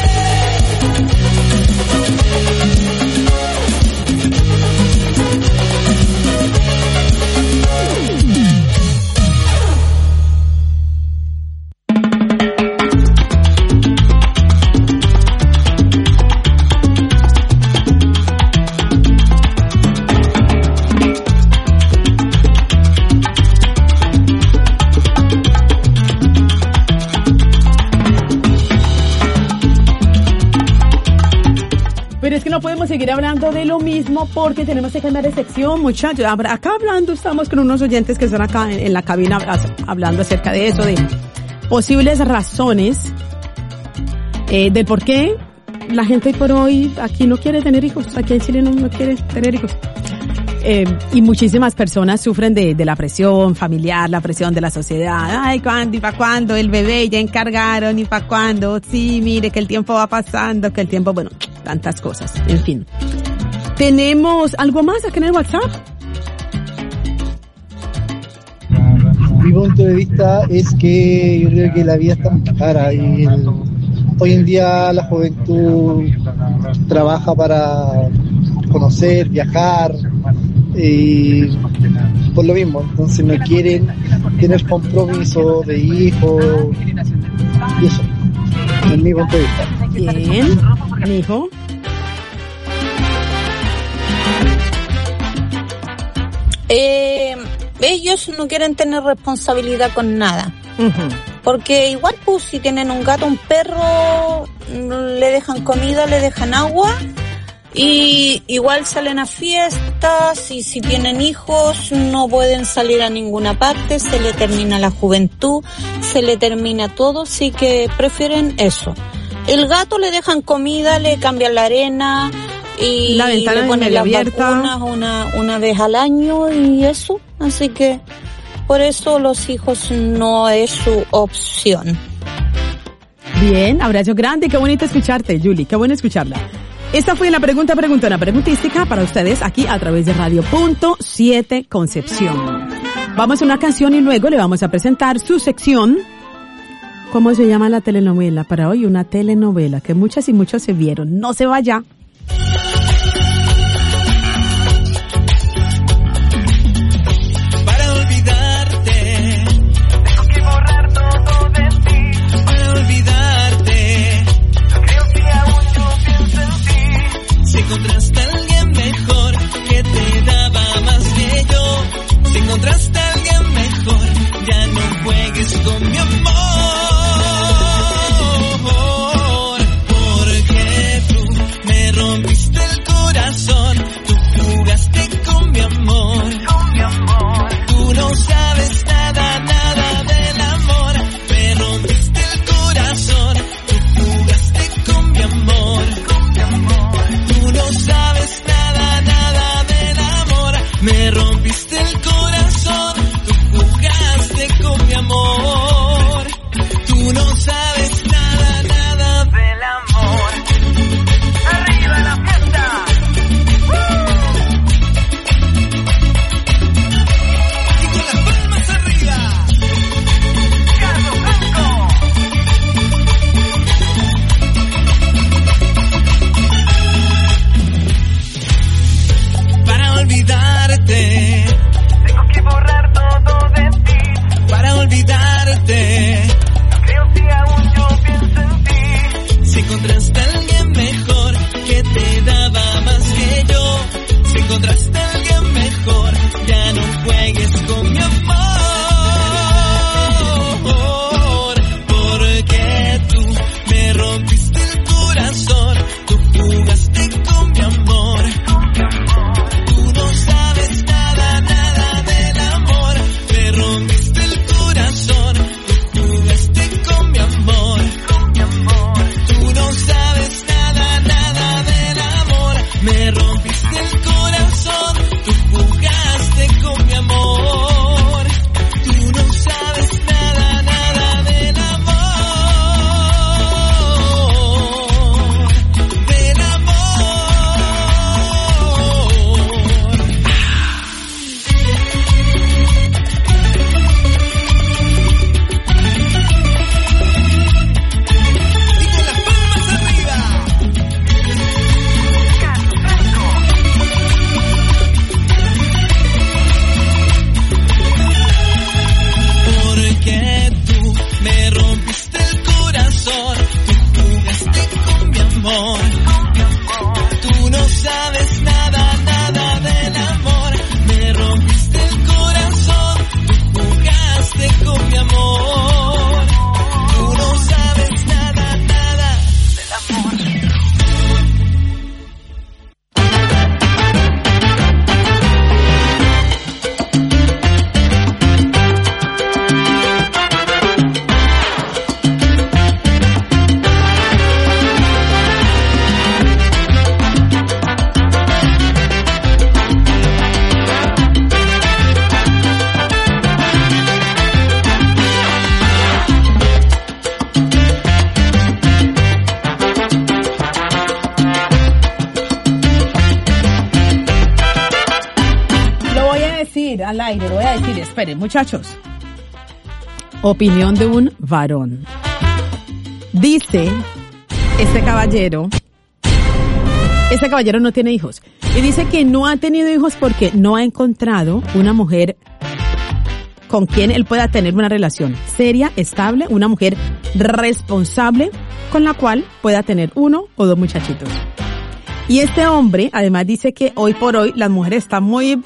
Pero es que no podemos seguir hablando de lo mismo porque tenemos que cambiar de sección, muchachos. Acá hablando, estamos con unos oyentes que están acá en, en la cabina hablando acerca de eso, de posibles razones eh, de por qué la gente hoy por hoy aquí no quiere tener hijos, aquí en Chile no, no quiere tener hijos. Eh, y muchísimas personas sufren de, de la presión familiar, la presión de la sociedad. Ay, ¿cuándo y para cuándo? El bebé ya encargaron y para cuándo. Sí, mire que el tiempo va pasando, que el tiempo, bueno, tantas cosas. En fin. ¿Tenemos algo más acá en el WhatsApp? Mi punto de vista es que yo creo que la vida está muy cara y el, hoy en día la juventud trabaja para conocer, viajar y por lo mismo, entonces no quieren tener compromiso de hijos y eso, en mi punto de vista. Bien, mi hijo. Eh, ellos no quieren tener responsabilidad con nada. Uh-huh. Porque igual pues si tienen un gato, un perro, le dejan comida, le dejan agua y igual salen a fiestas y si tienen hijos no pueden salir a ninguna parte, se le termina la juventud, se le termina todo, así que prefieren eso. El gato le dejan comida, le cambian la arena y la ventana le ponen las abierta. vacunas una, una vez al año y eso, así que por eso los hijos no es su opción. Bien, abrazo grande, qué bonito escucharte, Julie, qué bueno escucharla. Esta fue la pregunta preguntona, preguntística para ustedes aquí a través de Radio Punto siete Concepción. Vamos a una canción y luego le vamos a presentar su sección. ¿Cómo se llama la telenovela? Para hoy una telenovela que muchas y muchos se vieron. No se vaya. Encontraste a alguien mejor que te daba más que yo. Si encontraste a alguien mejor, ya no juegues con mi amor. Porque tú me rompiste el corazón. Tú jugaste con mi amor. Tú no sabes nada, nada del amor. Me rompiste el corazón. Tú jugaste con mi amor. No sabes nada, nada del amor. Me rompiste el corazón. Tú jugaste con mi amor. me rompiste el corazón, tú jugaste con mi amor, tú no sabes nada, nada del amor, del tú no sabes nada, nada del amor, me rompiste el corazón, tú jugaste con mi amor, tú no sabes nada, nada del amor. Al aire, lo voy a decir, esperen, muchachos. Opinión de un varón. Dice este caballero, este caballero no tiene hijos, y dice que no ha tenido hijos porque no ha encontrado una mujer con quien él pueda tener una relación seria, estable, una mujer responsable con la cual pueda tener uno o dos muchachitos. Y este hombre además dice que hoy por hoy las mujeres están muy...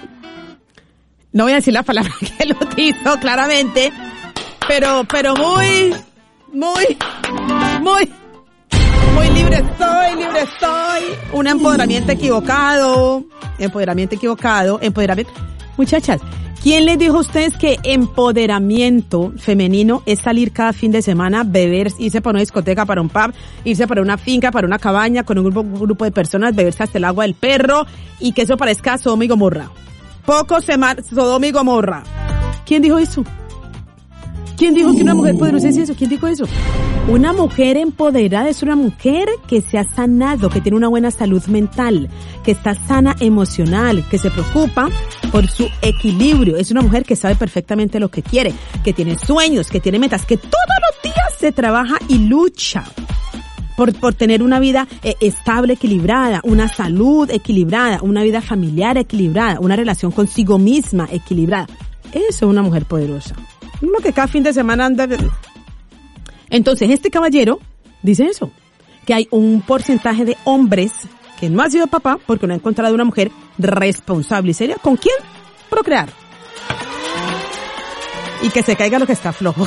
No voy a decir la palabra que lo utilizó claramente, pero, pero muy, muy, muy, muy libre estoy, libre estoy. Un empoderamiento equivocado, empoderamiento equivocado, empoderamiento. Muchachas, ¿quién les dijo a ustedes que empoderamiento femenino es salir cada fin de semana, beber, irse para una discoteca, para un pub, irse para una finca, para una cabaña con un grupo, un grupo de personas, beberse hasta el agua del perro y que eso parezca Sodoma y Gomorra? Poco se mar, Sodoma y Gomorra. ¿Quién dijo eso? ¿Quién dijo que una mujer poderosa es eso? ¿Quién dijo eso? Una mujer empoderada es una mujer que se ha sanado, que tiene una buena salud mental, que está sana emocional, que se preocupa por su equilibrio. Es una mujer que sabe perfectamente lo que quiere, que tiene sueños, que tiene metas, que todos los días se trabaja y lucha por, por tener una vida eh, estable, equilibrada, una salud equilibrada, una vida familiar equilibrada, una relación consigo misma equilibrada. Eso es una mujer poderosa. Uno que cada fin de semana anda... Entonces, este caballero dice eso, que hay un porcentaje de hombres que no ha sido papá porque no ha encontrado una mujer responsable y seria con quien procrear. Y que se caiga lo que está flojo.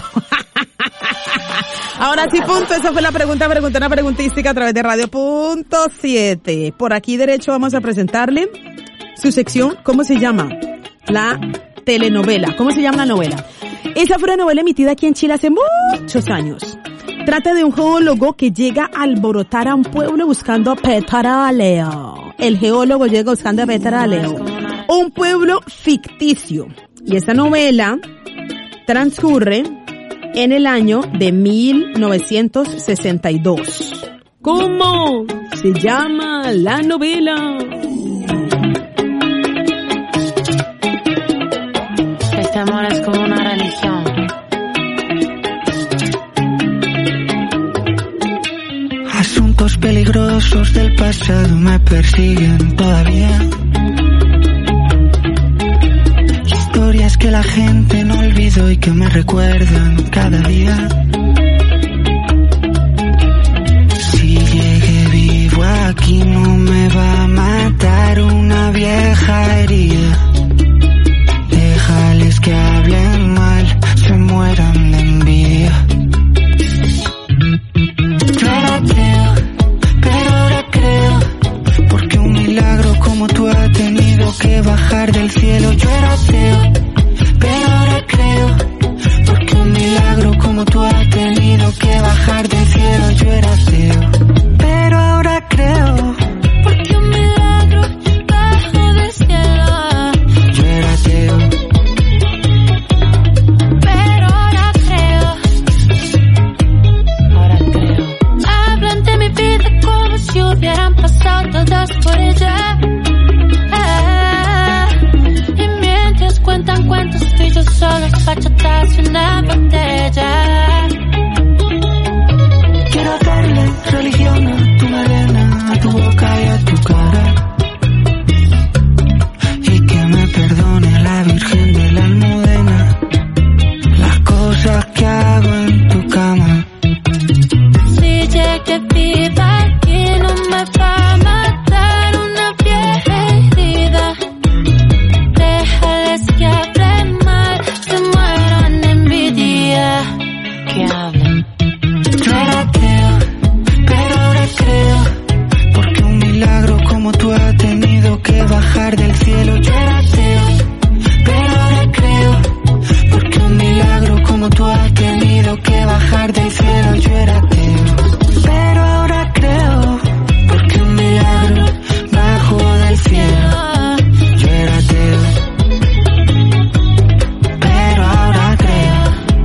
Ahora sí, punto. Esa fue la pregunta, pregunta, una preguntística a través de Radio Punto siete. Por aquí derecho vamos a presentarle su sección, ¿cómo se llama? La telenovela. ¿Cómo se llama la novela? Esa fue una novela emitida aquí en Chile hace muchos años. Trata de un geólogo que llega a alborotar a un pueblo buscando petróleo. El geólogo llega buscando petróleo. Un pueblo ficticio. Y esta novela transcurre en el año de mil novecientos sesenta y dos. ¿Cómo se llama la novela? Este amor es como una religión. Asuntos peligrosos del pasado me persiguen todavía. Historias que la gente no olvidó y que me recuerdan cada día. Si llegué vivo aquí no me va a matar una vieja herida. Déjales que hablen mal, se mueran de envidia. Yo era ateo, pero ahora creo, porque un milagro como tú ha tenido que bajar del cielo. Yo era ateo, pero ahora creo, porque un milagro como tú ha tenido que bajar del cielo. Yo era ateo, pero ahora creo, porque un milagro bachatas y una botella. Quiero darle religión a tu melena, a tu boca y a tu cara. Y que me perdone la Virgen de la Almudena las cosas que hago en tu cama. D J que viva aquí no me va a matar una vieja herida. Déjales que hablen mal, se mueran de envidia. Que hablen. No era creo, pero ahora creo, porque un milagro como tú ha tenido que bajar del cielo. Yo era ateo, pero ahora creo, porque un milagro como tú ha tenido que bajar del cielo. Yo era ateo, pero ahora creo, porque un milagro bajó del cielo. Yo era ateo, pero ahora creo.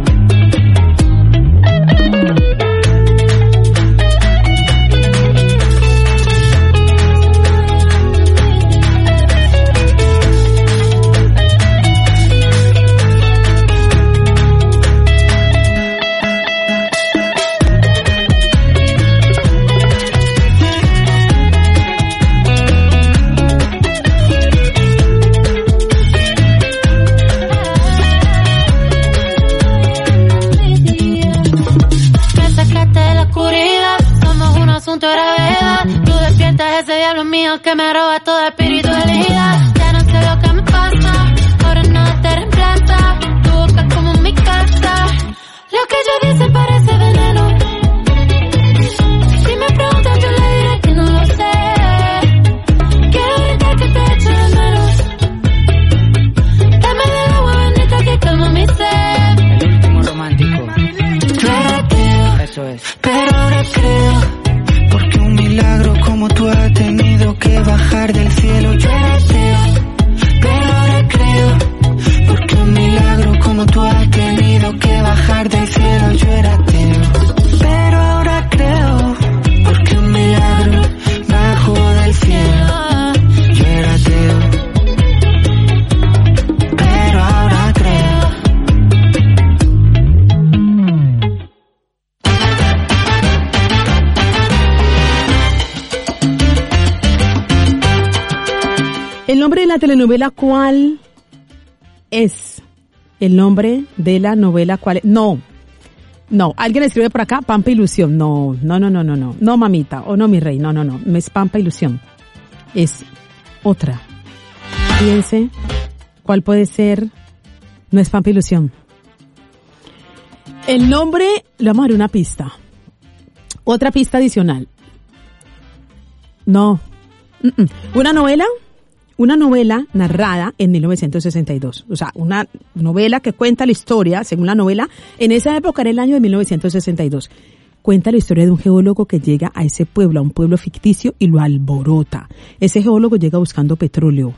Que sacaste de la oscuridad, somos un asunto de gravedad. Tú despiertas ese diablo mío que me roba todo espíritu de vida. Ya no sé lo que me pasa, ahora nada te reemplaza. Tu boca como mi casa, lo que yo dice parece veneno. Si me preguntan yo le diré que no lo sé. Quiero gritar que te echo de menos. Dame del agua bendita que calma mi sed. El último romántico. Yo era ateo, Eso es. pero ahora creo, porque un milagro como tú ha tenido que bajar del cielo. Yo era ateo, pero ahora creo, porque un milagro como tú ha tenido que bajar del cielo. Yo era ateo, pero ahora creo, porque un milagro bajó del cielo. Yo era ateo, pero ahora creo. El nombre de la telenovela, ¿cuál es? El nombre de la novela, ¿cuál es? No, no. Alguien escribe por acá, Pampa Ilusión. No, no, no, no, no, no. No, mamita, o no, mi rey. No, no, no. No es Pampa Ilusión. Es otra. Piense, ¿cuál puede ser? No es Pampa Ilusión. El nombre, le vamos a dar una pista. Otra pista adicional. No. Mm-mm. Una novela. Una novela narrada en mil novecientos sesenta y dos. O sea, una novela que cuenta la historia, según la novela, en esa época era el año de mil novecientos sesenta y dos. Cuenta la historia de un geólogo que llega a ese pueblo, a un pueblo ficticio, y lo alborota. Ese geólogo llega buscando petróleo.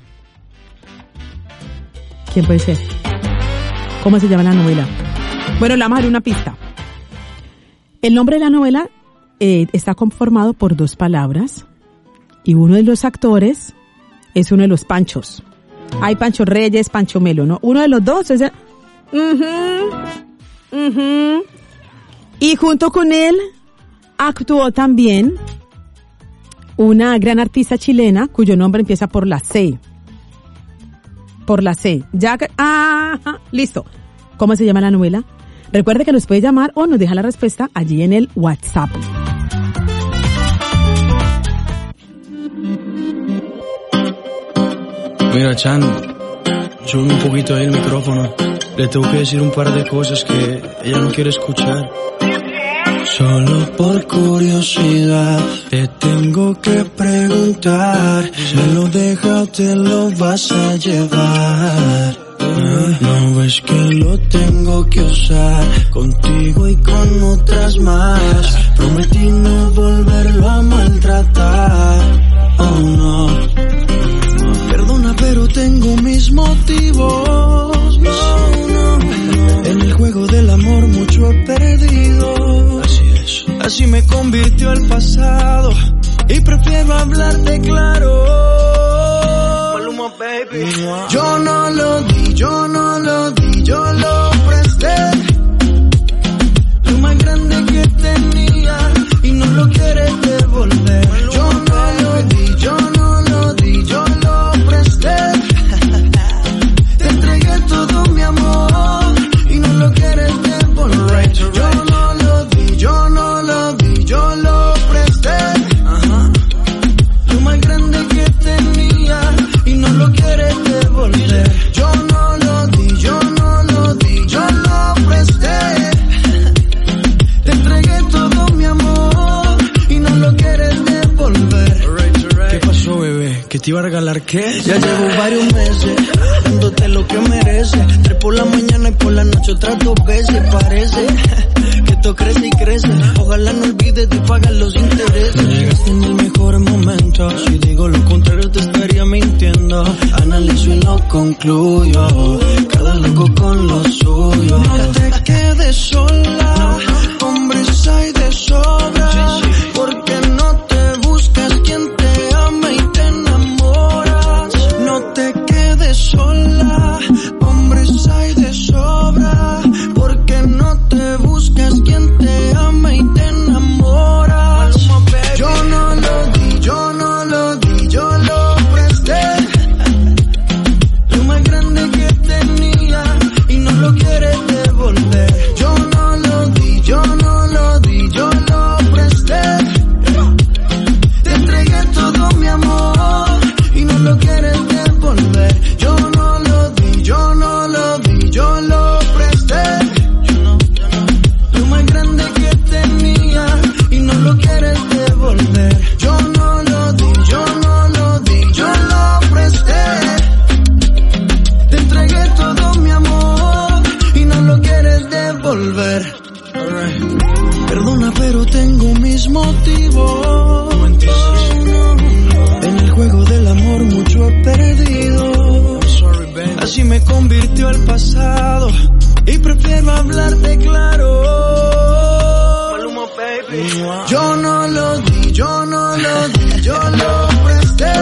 ¿Quién puede ser? ¿Cómo se llama la novela? Bueno, le vamos a dar una pista. El nombre de la novela eh, está conformado por dos palabras, y uno de los actores es uno de los Panchos. Hay Pancho Reyes, Pancho Melo, ¿no? Uno de los dos es el... Uh-huh, uh-huh. Y junto con él actuó también una gran artista chilena cuyo nombre empieza por la C. Por la C. Ya que... Ah, listo. ¿Cómo se llama la novela? Recuerde que nos puede llamar o nos deja la respuesta allí en el WhatsApp. Mira, Chan, sube un poquito ahí el micrófono. Le tengo que decir un par de cosas que ella no quiere escuchar. Solo por curiosidad te tengo que preguntar, ¿me lo dejas o te lo vas a llevar? No ves que lo tengo que usar contigo y con otras más. Prometí no volverlo a maltratar. Oh no. Perdona, pero tengo mis motivos. No, no, no. En el juego del amor mucho he perdido. Así es. Así me convirtió el pasado y prefiero hablarte claro. Maluma, baby. Yo no lo di, yo no lo di, yo lo te iba a regalar qué. Ya llevo varios meses dándote lo que mereces. Tres por la mañana y por la noche otras dos veces. Parece que esto crece y crece. Ojalá no olvides de pagar los intereses. Llegaste en el mejor momento. Si digo lo contrario te estaría mintiendo. Analizo y lo concluyo. Cada loco con lo suyo. No te quedes sola. Hombres hay de sobra. Porque no te buscas quien te ama y te enamoras. No te quedes sola. Hombres hay de sobra. Porque no te buscas quien te ama y te enamoras. Yo no lo di, yo no lo di, yo lo presté. Lo más grande que tenía y no lo quieres devolver. Yo no lo di, yo no lo di, yo lo presté. Te entregué todo mi amor y no lo quieres devolver. Yo no lo di, yo no lo di, yo lo presté. Lo más grande que tenía y no lo quieres devolver. Yo no lo di, yo no lo di, yo lo presté. Te entregué todo mi amor y no lo quieres devolver. Perdona, pero tengo mis motivos. En el juego del amor mucho he perdido. Así me convirtió el pasado y prefiero hablarte claro. Yo no lo di, yo no lo di, yo lo presté.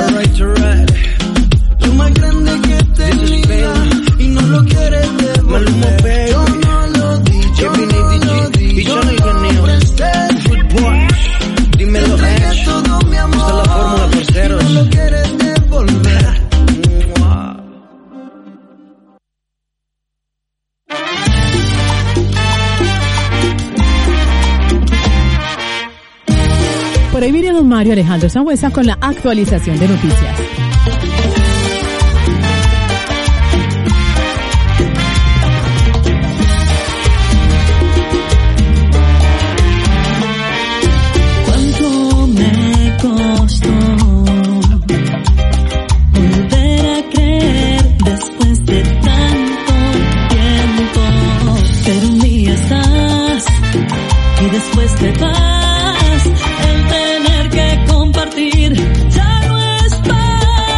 Lo más grande que tenía y no lo quieres devolver. Yo no lo di, yo no lo di, yo lo presté. Dímelo, Ash. Todo mi amor, esta es la fórmula, parceros. y no lo quieres devolver. Por ahí viene don Mario Alejandro Sangüesa con la actualización de noticias. ¿Cuánto me costó volver a creer después de tanto tiempo? Pero un día estás y después te vas. El tener que compartir ya no es paz.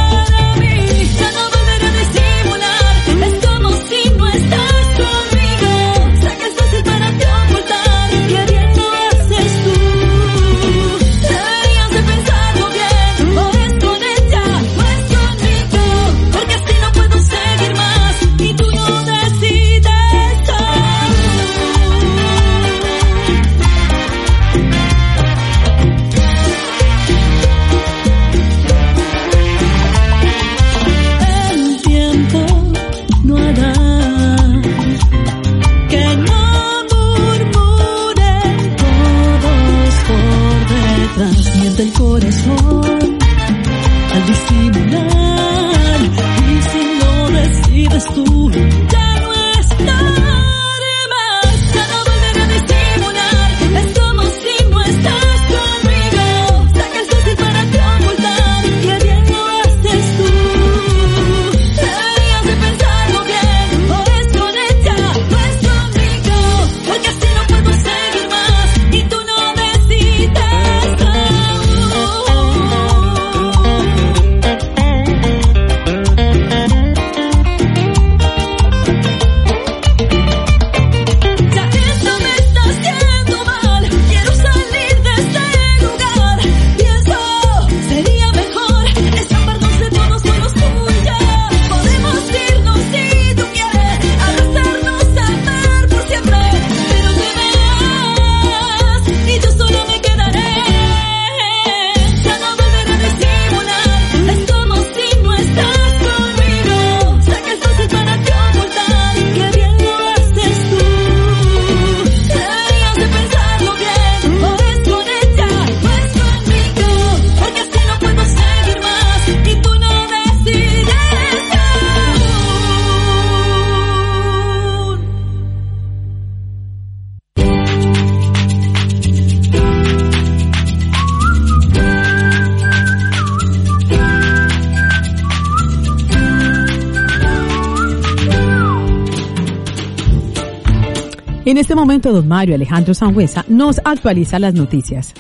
En este momento, don Mario Alejandro Sangüesa nos actualiza las noticias.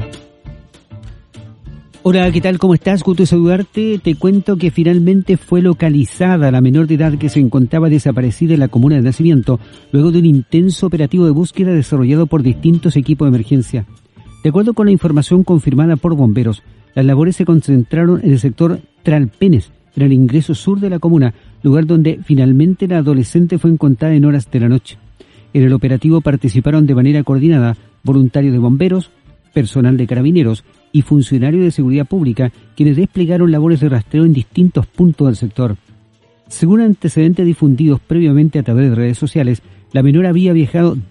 Hola, ¿qué tal? ¿Cómo estás? Gusto saludarte. Te cuento que finalmente fue localizada la menor de edad que se encontraba desaparecida en la comuna de Nacimiento, luego de un intenso operativo de búsqueda desarrollado por distintos equipos de emergencia. De acuerdo con la información confirmada por bomberos, las labores se concentraron en el sector Tralpenes, en el ingreso sur de la comuna, lugar donde finalmente la adolescente fue encontrada en horas de la noche. En el operativo participaron de manera coordinada voluntarios de bomberos, personal de carabineros y funcionarios de seguridad pública, quienes desplegaron labores de rastreo en distintos puntos del sector. Según antecedentes difundidos previamente a través de redes sociales, la menor había viajado